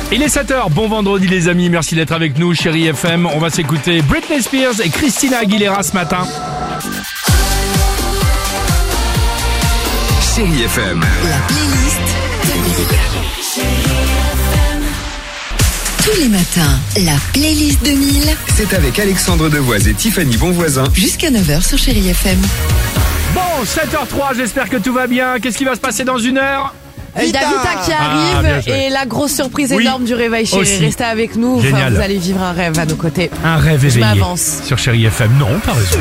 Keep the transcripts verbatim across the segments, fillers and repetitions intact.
Il est sept heures, bon vendredi les amis, merci d'être avec nous, Chérie F M. On va s'écouter Britney Spears et Christina Aguilera ce matin. Chérie F M. La playlist de Mille. Tous les matins, la playlist de Mille. C'est avec Alexandre Devoise et Tiffany Bonvoisin. Jusqu'à neuf heures sur Chérie F M. Bon, sept heures trois, j'espère que tout va bien. Qu'est-ce qui va se passer dans une heure ? Il y a Vita qui Ah, arrive bien joué. et la grosse surprise Oui, énorme du réveil chérie. aussi. Restez avec nous, enfin, Génial. vous allez vivre un rêve à nos côtés. Un rêve Je éveillé m'avance. sur Chérie F M. Non, t'as raison.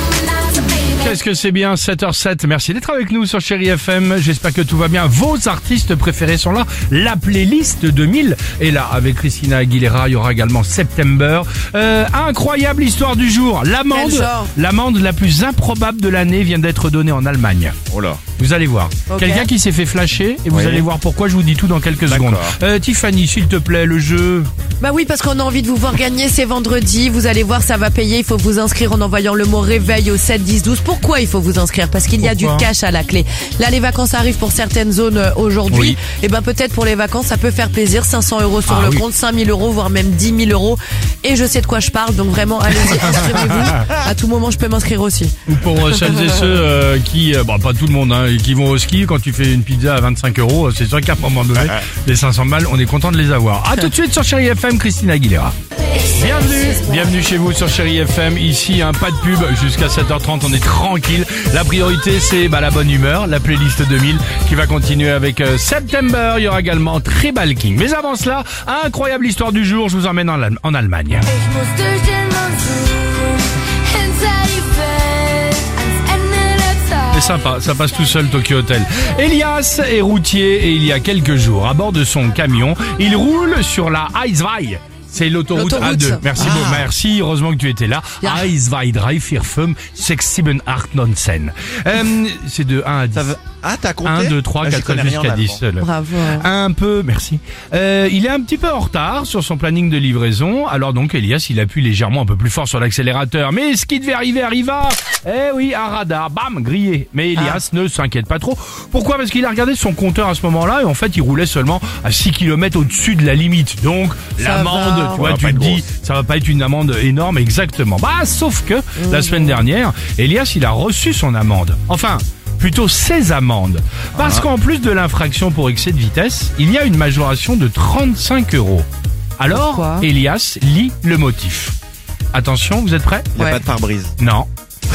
Qu'est-ce que c'est bien, sept heures sept. Merci d'être avec nous sur Chérie F M. J'espère que tout va bien. Vos artistes préférés sont là. La playlist deux mille est là avec Christina Aguilera. Il y aura également September. Euh, incroyable histoire du jour. L'amende, Quel genre ? l'amende la plus improbable de l'année vient d'être donnée en Allemagne. Oh là. Vous allez voir. Ok. Quelqu'un qui s'est fait flasher et vous Oui. allez voir pourquoi. Je vous dis tout dans quelques D'accord. secondes. Euh, Tiffany, s'il te plaît, le jeu. Bah oui, parce qu'on a envie de vous voir gagner, c'est vendredi. Vous allez voir, ça va payer. Il faut vous inscrire en envoyant le mot réveil au sept dix douze. Pourquoi il faut vous inscrire ? Parce qu'il y a du Pourquoi cash à la clé. Là, les vacances arrivent pour certaines zones euh, aujourd'hui. Oui. Et ben peut-être pour les vacances, ça peut faire plaisir. cinq cents euros sur Ah le oui. compte, cinq mille euros, voire même dix mille euros. Et je sais de quoi je parle, donc vraiment, allez-y, inscrivez-vous. À tout moment, je peux m'inscrire aussi. Ou pour euh, celles et ceux euh, qui, euh, bon pas tout le monde, hein, qui vont au ski, quand tu fais une pizza à vingt-cinq euros, c'est sûr qu'à un moment donné, les cinq cents balles, on est content de les avoir. À tout de suite sur Chérie F M, Christina Aguilera. Bienvenue, bienvenue chez vous sur Chérie F M. Ici, un pas de pub jusqu'à sept heures trente, on est tranquille. La priorité, c'est bah, la bonne humeur, la playlist deux mille qui va continuer avec euh, September. Il y aura également Tribal King. Mais avant cela, incroyable histoire du jour, je vous emmène en, Allem- en Allemagne. Ich muss durch den Monsun, hinter die Welt, ans Ende der Zeit. C'est sympa, ça passe tout seul Tokyo Hotel. Elias est routier et il y a quelques jours, à bord de son camion, il roule sur la Eisweih. C'est l'autoroute A L'autoroute. deux. Merci Ah. beaucoup. Merci, heureusement que tu étais là. Ja. Eisweih drei, vier, fünf, sechs, sieben, acht, neun, zehn. Euh, c'est de un à dix. Ça veut... Ah, t'as compté un, deux, trois, Ah, j'y quatre connais rien en jusqu'à dix allemand. seul. Bravo. Un peu, merci. Euh, il est un petit peu en retard sur son planning de livraison. Alors donc, Elias, il appuie légèrement un peu plus fort sur l'accélérateur. Mais ce qui devait arriver arriva. Eh oui, un radar, bam, grillé. Mais Elias ne s'inquiète pas trop. Pourquoi ? Parce qu'il a regardé son compteur à ce moment-là et en fait, il roulait seulement à six kilomètres au-dessus de la limite. Donc, Ça l'amende, va. tu vois, Ouais, tu pas te de dis, grosse. ça va pas être une amende énorme, exactement. Bah, sauf que la semaine dernière, Elias, il a reçu son amende. Enfin, plutôt ses amendes. Parce qu'en plus de l'infraction pour excès de vitesse, il y a une majoration de trente-cinq euros. Alors, Pourquoi ? Elias lit le motif. Attention, vous êtes prêts ? Il n'y a Ouais. pas de pare-brise. Non.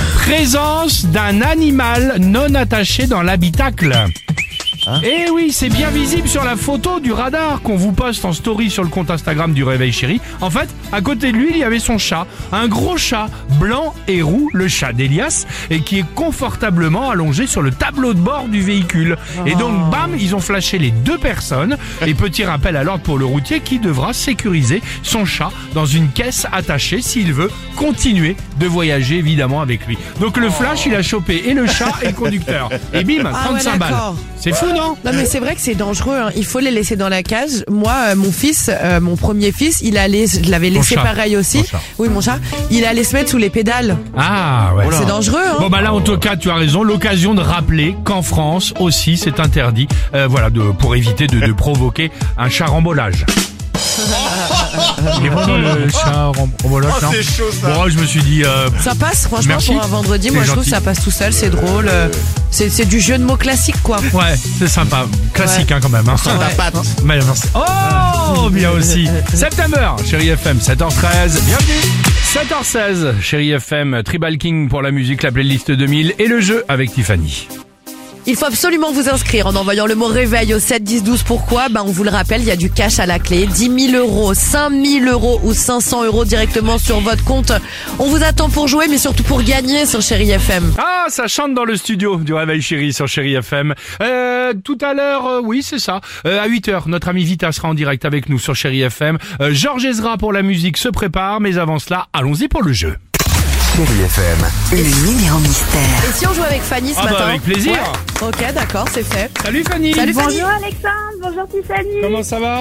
Présence d'un animal non attaché dans l'habitacle. Eh oui, c'est bien visible sur la photo du radar qu'on vous poste en story sur le compte Instagram du Réveil Chéri. En fait, à côté de lui, il y avait son chat. Un gros chat, blanc et roux, le chat d'Elias, et qui est confortablement allongé sur le tableau de bord du véhicule. Et donc, bam, ils ont flashé les deux personnes. Et petit rappel à l'ordre pour le routier qui devra sécuriser son chat dans une caisse attachée s'il veut continuer de voyager évidemment avec lui. Donc le flash, il a chopé et le chat et le conducteur. Et bim, Ah ouais, trente-cinq balles. d'accord. C'est fou, non ? Non mais c'est vrai que c'est dangereux, hein. Il faut les laisser dans la cage. Moi, euh, mon fils, euh, mon premier fils, il allait, je l'avais laissé chat. pareil aussi. Ton chat. Oui, mon chat. Il allait se mettre sous les pédales. Ah ouais. C'est dangereux, hein. Bon bah là en tout cas tu as raison, l'occasion de rappeler qu'en France aussi c'est interdit, euh, voilà, de, pour éviter de, de provoquer un charambolage. Il est vraiment le charambolage, Oh, non ? c'est chaud, ça. Bon, je me suis dit, euh, Ça passe, franchement, Merci. pour un vendredi. C'est Moi, je trouve gentil. que ça passe tout seul. C'est drôle. euh, C'est c'est du jeu de mots classique, quoi. ouais, c'est sympa, classique Ouais. hein, quand même. Hein. Sans ta Ouais. patte. Mais merci. Oh, bien aussi. September, Chérie F M, sept heures treize. Bienvenue. sept heures seize, Chérie F M, Tribal King pour la musique, la playlist deux mille et le jeu avec Tiffany. Il faut absolument vous inscrire en envoyant le mot réveil au sept dix douze. Pourquoi ? Ben, on vous le rappelle, il y a du cash à la clé. dix mille euros, cinq mille euros ou cinq cents euros directement sur votre compte. On vous attend pour jouer, mais surtout pour gagner sur Chérie F M. Ah, ça chante dans le studio du Réveil Chéri sur Chéri F M. Euh, tout à l'heure, euh, oui, c'est ça. Euh, à huit heures, notre ami Vita sera en direct avec nous sur Chéri F M. Euh, Georges Ezra pour la musique se prépare, mais avant cela, allons-y pour le jeu. Chérie F M. Le numéro mystère. Et si on joue avec Fanny ce Ah bah matin ? avec plaisir. Ouais. Ok, d'accord, c'est fait. Salut Fanny. Salut Fanny. Bonjour Alexandre, bonjour Tiffany. Comment ça va ?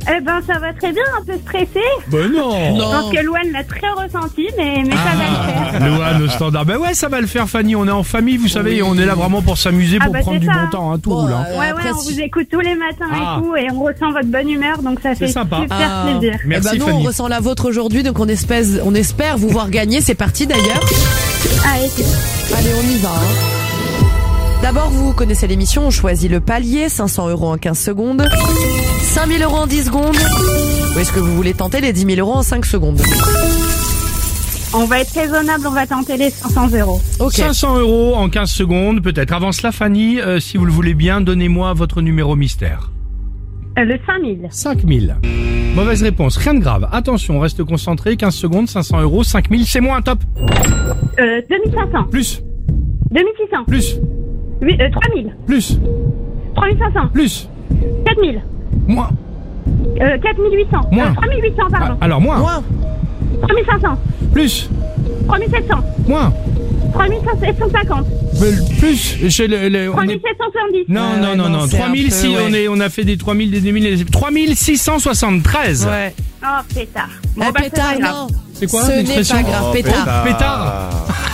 Eh ben, ça va très bien, un peu stressé. Ben non. Je pense que Louane l'a très ressenti, mais, mais ça va le faire. Louane au standard. Ben ouais, ça va le faire, Fanny. On est en famille, vous savez, et on est là vraiment pour s'amuser, Ah pour bah, prendre c'est du ça. bon temps, hein, tout Bon, roule. hein. euh, Ouais, après, ouais, on si- vous écoute tous les matins Ah. et tout, et on ressent votre bonne humeur, donc ça C'est fait sympa. super Ah. plaisir. Merci, eh ben nous, Fanny. on ressent la vôtre aujourd'hui, donc on espère, on espère vous voir gagner. C'est parti d'ailleurs. Allez, c'est Allez, on y va. hein. D'abord, vous connaissez l'émission, on choisit le palier, cinq cents euros en quinze secondes, cinq mille euros en dix secondes. Ou est-ce que vous voulez tenter les dix mille euros en cinq secondes? On va être raisonnable, on va tenter les cinq cents euros. Ok. cinq cents euros en quinze secondes, peut-être. Avant cela, Fanny, euh, si vous le voulez bien, donnez-moi votre numéro mystère. Euh, le cinq mille. cinq mille. Mauvaise réponse, rien de grave. Attention, on reste concentré, quinze secondes, cinq cents euros, cinq mille, c'est moins, top. Euh, deux mille cinq cents. Plus, deux mille six cents. plus, Oui, euh, trois mille. plus, trois mille cinq cents. plus, quatre mille. moins. Euh, quatre mille huit cents. Moins. Euh, trois mille huit cents, Ah, pardon. alors, moins, Moins. trois mille cinq cents. plus, trois mille sept cents. moins, trois mille sept cent cinquante. euh, plus. Chez le, le- on trois est... mille sept cent soixante-dix. Non, Ah non, ouais, non, non, non. c'est trois mille, un peu, si ouais. on, est, on a fait des trois mille, des deux mille, des- trois mille six cent soixante-treize. Ouais. Oh, pétard. Eh, Bon, bah, c'est pétard, pas grave. non. C'est quoi Ce n'est l'expression pas grave, pétard. Pétard.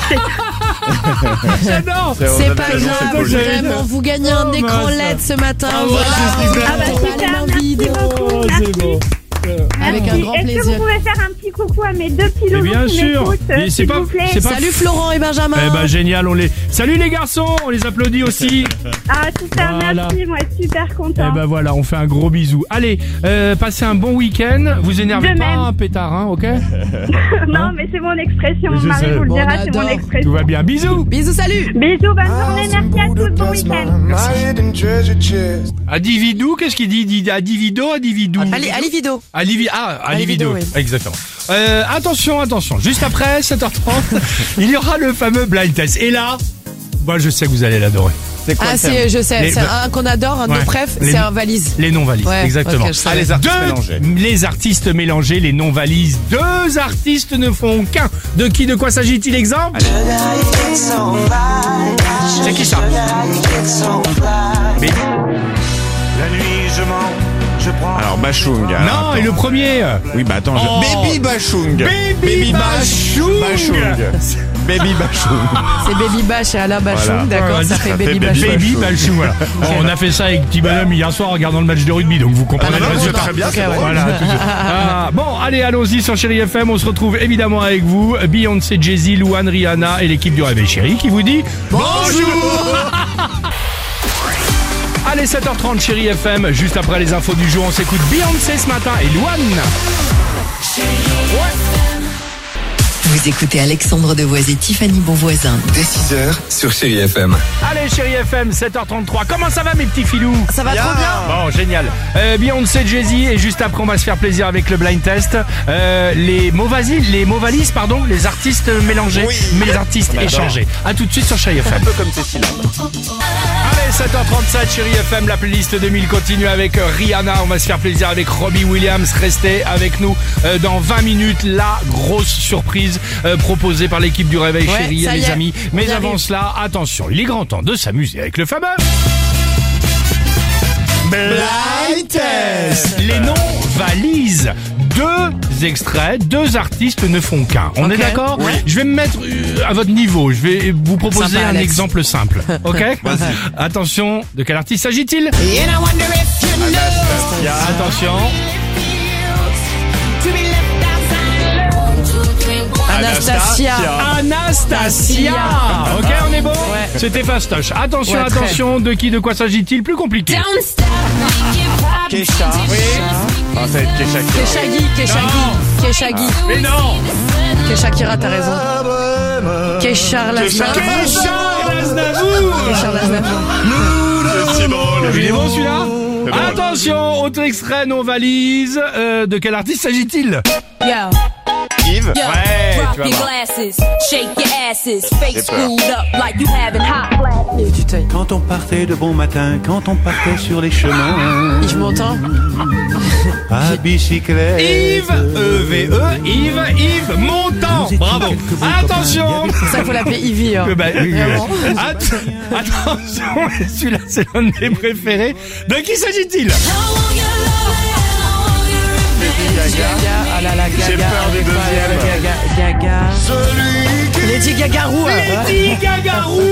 J'adore. C'est pas grave, poli. vraiment. Vous gagnez un Oh, écran mince. L E D ce matin. Ah ouais, voilà. c'est super. Ah bah, On va super, aller en merci vide. beaucoup. Oh, Merci. c'est bon. Avec un Merci. grand Est-ce que plaisir. vous pouvez faire un petit coucou à mes deux petits Mais loulous bien qui sûr. m'écoutent, Mais c'est s'il pas- vous plaît. c'est pas- Salut Florent et Benjamin. Eh ben génial, on les. Salut les garçons, on les applaudit aussi. Ah, super, Voilà. merci, moi, super Eh content. ben voilà, on fait un gros bisou. Allez, euh, passez un bon week-end. Vous énervez De pas, même. un pétard, hein, ok? Non, mais c'est mon expression, Je Marie sais. vous le Bon, dira, on c'est mon adore. expression. Tout va bien. Bisous. Bisous, salut. Bisous, bonne journée, merci à tous, bon week-end. Adividou, qu'est-ce qu'il dit? Il dit Adivido, Adividou. Ali, Ali Vido. Alivi, ah, Alivido, Alivido, oui. exactement. Euh, attention, attention, juste après sept heures trente, il y aura le fameux blind test. Et là, moi je sais que vous allez l'adorer. C'est quoi Ah, le thème? c'est, je sais, Les- c'est un qu'on adore, un de Ouais. nos préf, Les- c'est un valise. Les non-valises, Ouais, exactement. ok, je savais. Ah, les artistes Deux- mélangés. Les artistes mélangés, les non-valises. Deux artistes ne font qu'un. De qui, de quoi s'agit-il, exemple? C'est qui ça? Mais- Alors Bachung. Non, et le premier? Oui, bah attends, je... Oh. Baby Bachung. Baby Bachung. Baby Bachung. C'est Baby Bash et Alain Bachung, Voilà. d'accord, Ouais, ça ça fait fait Baby Baby Bachung. Baby Bachung. Bachung, voilà. Bon, on a fait ça avec Petit Bonhomme hier soir en regardant le match de rugby, donc vous comprenez Ah, le non, non, résultat. non, très bien, c'est ok, drôle. ouais. Voilà, tout de suite. Ah, bon, allez, allons-y sur Chéri F M. On se retrouve évidemment avec vous, Beyoncé, Jay-Z, Louane, Rihanna et l'équipe du Réveil Chéri qui vous dit bonjour. Allez, sept heures trente, Chéri F M. Juste après les infos du jour, on s'écoute Beyoncé ce matin et Louane. Vous écoutez Alexandre Devoise et Tiffany Bonvoisin. Dès six heures sur Chéri F M. Allez, Chéri F M, sept heures trente-trois. Comment ça va, mes petits filous? Ça va trop bien. Bon, génial. Euh, Beyoncé, Jay-Z, et juste après, on va se faire plaisir avec le blind test. Euh, les mots valises, les mots valises, pardon, les artistes mélangés, mais les artistes échangés. À tout de suite sur Chéri F M. Un peu comme Cécile. Allez, sept heures trente-sept, Chéri F M, la playlist deux mille continue avec Rihanna. On va se faire plaisir avec Robbie Williams. Restez avec nous euh, dans vingt minutes. La grosse surprise euh, proposée par l'équipe du Réveil Ouais, Chéri, ça y les est, amis. on Mais y avant arrive. cela, attention, il est grand temps de s'amuser avec le fameux Blind Test. Les noms valises. Deux extraits, deux artistes ne font qu'un. On Ok. est d'accord? Je vais me mettre euh, à votre niveau. Je vais vous proposer Sympa, un Alex. exemple simple. Ok? Attention, de quel artiste s'agit-il? Attention. Anastasia. Anastasia. Ok, on est bon? C'était fastoche. Attention, Ouais, très. attention, de qui, de quoi s'agit-il? Plus compliqué. Kesha. Oui. Ah, ça va être Kesha. Keshagi, Keshagi, Keshagi. Mais non! Keshakira, t'as raison. Keshar Lasna. Charles Aznavour. Keshar Lasnavour. C'est drôle. Il est bon celui-là? C'est drôle. Attention, autre extrait non valise. Euh, de quel artiste s'agit-il? Yo, Yves. yo, Ouais, drop tu vas your voir. glasses, shake your asses, face J'ai peur. screwed up like you having hot flashes. Du teuil. Quand on partait de bon matin, quand on partait sur les chemins, Yves Montand. à bicyclette. Yves, E V E, Yves, Yves Montand. Bravo. Attention. C'est ça qu'il faut l'appeler Yves. hein. Euh, bah, oui, oui. Vraiment. Att- Attention, celui-là c'est l'un de mes préférés. De qui s'agit-il? là, Gaga. J'ai peur du deuxième. Gaga, Gaga. Lady Gagarou. Lady Gagarou.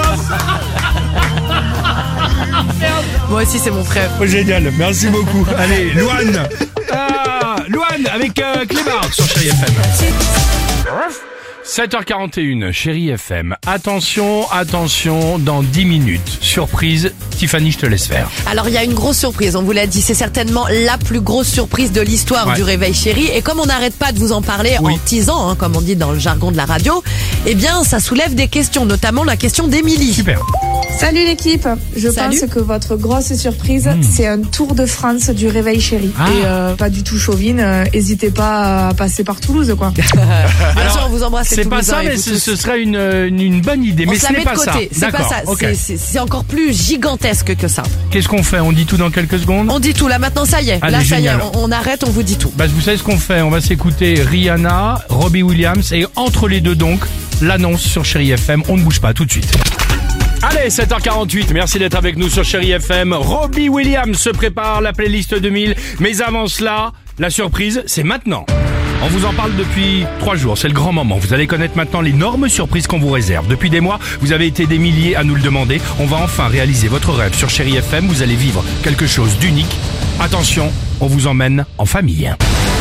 Moi aussi, c'est mon frère. Oh, génial, merci beaucoup. Allez, Louane. Ah, Louane avec euh, Clébar sur Chérie F M. sept heures quarante et une, Chérie F M. Attention, attention, dans dix minutes. Surprise, Tiffany, je te laisse faire. Alors, il y a une grosse surprise, on vous l'a dit, c'est certainement la plus grosse surprise de l'histoire Ouais. du Réveil Chéri. Et comme on n'arrête pas de vous en parler Oui. en teasant, hein, comme on dit dans le jargon de la radio, eh bien, ça soulève des questions, notamment la question d'Émilie. Super. Salut l'équipe, je Salut. pense que votre grosse surprise, c'est un tour de France du Réveil Chéri. Ah. Et euh, pas du tout chauvine, euh, n'hésitez pas à passer par Toulouse quoi. Bien sûr, on vous embrasse. les C'est pas Toulousains ça, et mais vous ce, tous. ce serait une, une, une bonne idée. On mais se ce la n'est met de pas ça. côté, c'est pas D'accord, ça, ok. c'est- c'est c'est encore plus gigantesque que ça. Qu'est-ce qu'on fait? On dit tout dans quelques secondes? On dit tout, là maintenant ça y est, Allez, là ça y est, génial. on, on arrête, on vous dit tout. Bah, vous savez ce qu'on fait? On va s'écouter Rihanna, Robbie Williams et entre les deux donc, l'annonce sur Chérie F M. On ne bouge pas, tout de suite. Allez, sept heures quarante-huit, merci d'être avec nous sur Chérie F M. Robbie Williams se prépare, la playlist deux mille. Mais avant cela, la surprise, c'est maintenant. On vous en parle depuis trois jours, c'est le grand moment. Vous allez connaître maintenant l'énorme surprise qu'on vous réserve. Depuis des mois, vous avez été des milliers à nous le demander. On va enfin réaliser votre rêve sur Chérie F M. Vous allez vivre quelque chose d'unique. Attention, on vous emmène en famille.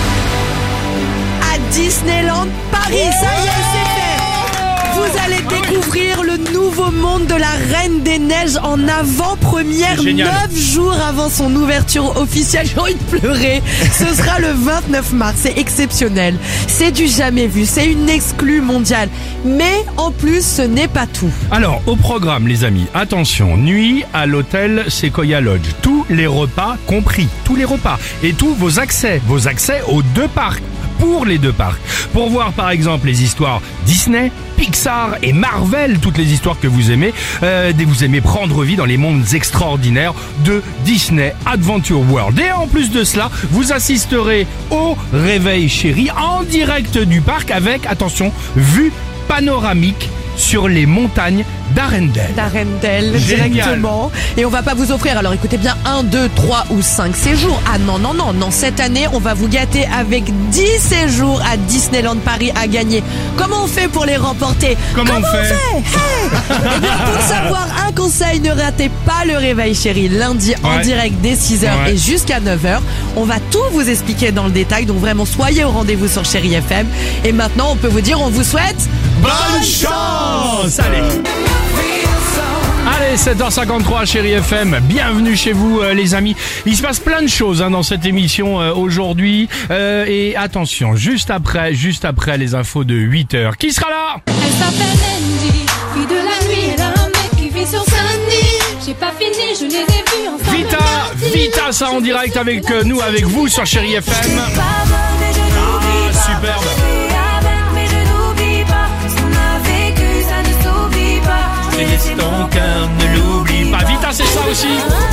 À Disneyland Paris, ça y est, c'est fait. Vous allez découvrir le nouveau monde de la Reine des Neiges en avant-première, C'est génial. neuf jours avant son ouverture officielle. J'ai envie de pleurer. Ce sera le vingt-neuf mars. C'est exceptionnel. C'est du jamais vu. C'est une exclue mondiale. Mais en plus, ce n'est pas tout. Alors, au programme, les amis, attention, nuit à l'hôtel Sequoia Lodge. Tous les repas compris, tous les repas. Et tous vos accès, vos accès aux deux parcs. Pour les deux parcs. Pour voir par exemple les histoires Disney, Pixar et Marvel, toutes les histoires que vous aimez, euh, et vous aimez prendre vie dans les mondes extraordinaires de Disney Adventure World. Et en plus de cela, vous assisterez au Réveil Chéri en direct du parc avec, attention, vue panoramique sur les montagnes d'Arendelle. D'Arendelle, Génial. directement. Et on va pas vous offrir, alors écoutez bien, un, deux, trois ou cinq séjours. Ah non, non, non, non. Cette année, on va vous gâter avec dix séjours à Disneyland Paris à gagner. Comment on fait pour les remporter? Comment on fait Hey Eh bien, pour savoir, un conseil, ne ratez pas le Réveil Chéri lundi en Ouais. direct dès six heures Ouais. et jusqu'à neuf heures. On va tout vous expliquer dans le détail, donc vraiment soyez au rendez-vous sur Chérie F M. Et maintenant, on peut vous dire, on vous souhaite Bonne chance! Allez! Allez, sept heures cinquante-trois, Chérie F M. Bienvenue chez vous, euh, les amis. Il se passe plein de choses hein, dans cette émission euh, aujourd'hui. Euh, et attention, juste après, juste après les infos de huit heures. Qui sera là? Elle s'appelle Andy, fille de la nuit, elle a un mec qui vit sur Saint-Denis. J'ai pas fini, je les ai vus ensemble. Vita, Vita, ça en direct avec euh, nous, avec vous sur Chérie F M. Ah, superbe. Laisse ton cœur, ne l'oublie pas. Vita, c'est ça aussi.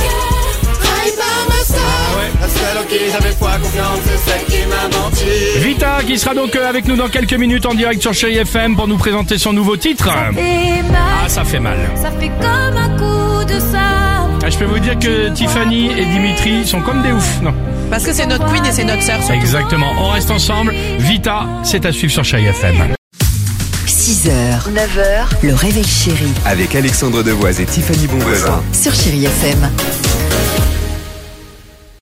La seule en qui j'avais foi, confiance, c'est celle qui m'a menti. Vita qui sera donc euh, avec nous dans quelques minutes en direct sur Chérie F M pour nous présenter son nouveau titre. Ah, ça fait mal. Ça fait comme un coup de sable. Ah, je peux vous dire que Tiffany et Dimitri sont comme des oufs. Non. parce que c'est notre queen et c'est notre sœur. surtout. Exactement. On reste ensemble. Vita, c'est à suivre sur Chérie F M. six heures, neuf heures, le Réveil Chéri Avec Alexandre Devoise et Tiffany Bonvoisin. sur Chérie F M.